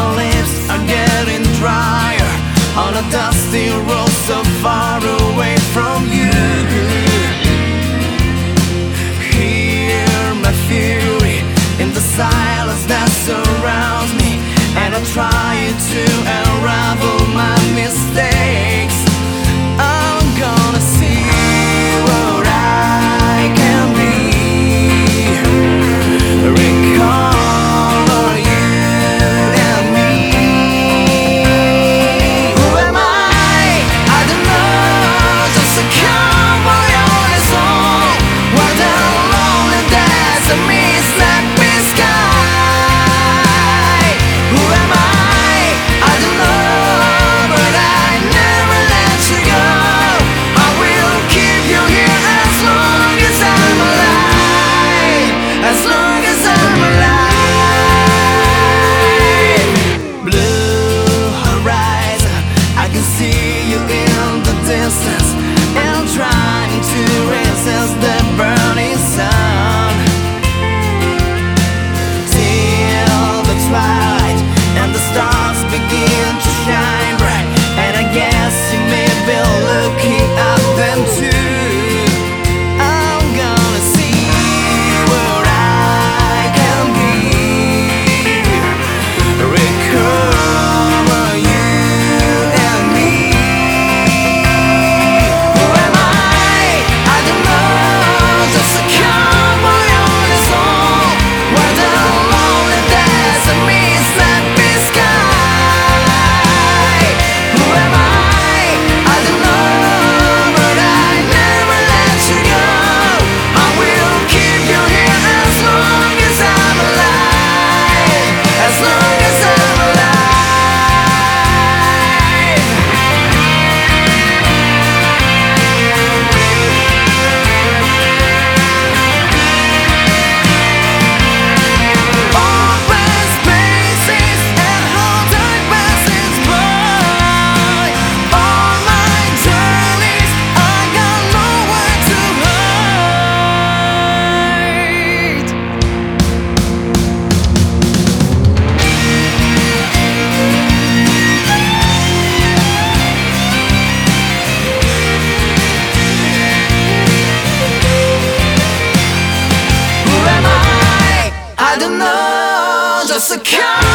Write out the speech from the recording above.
lips are getting drier on a dusty road so far away from you. Hear my fury in the silence that surrounds me, and I try to unravel my mistakes. I'm gonna see what I can be. Recover you and me. Who am I? I don't know. Just a cowboy on his own, while the lonely desert meets that big sky. Who am I? I don't know, but I never let you go. I will keep you here as long as I'm alive. As long as I'm alive. Blue horizon, I can see you in the distance, and I'm trying to resist the burning sun. Till the twilight and the stars begin to shine bright, and I guess you may be looking at them too. I'm gonna see what I can be. Recover you and me. Who am I? I don't know. Just a cowboy on his own, while the lonely desert meets that big sky. Who am I? I don't know, but I never let you go. I will keep you here as long as I'm alive. As long as I'm alive. Open spaces and hold tight passes by. On my journeys, I got nowhere to hide. Who am I? I don't know. Just a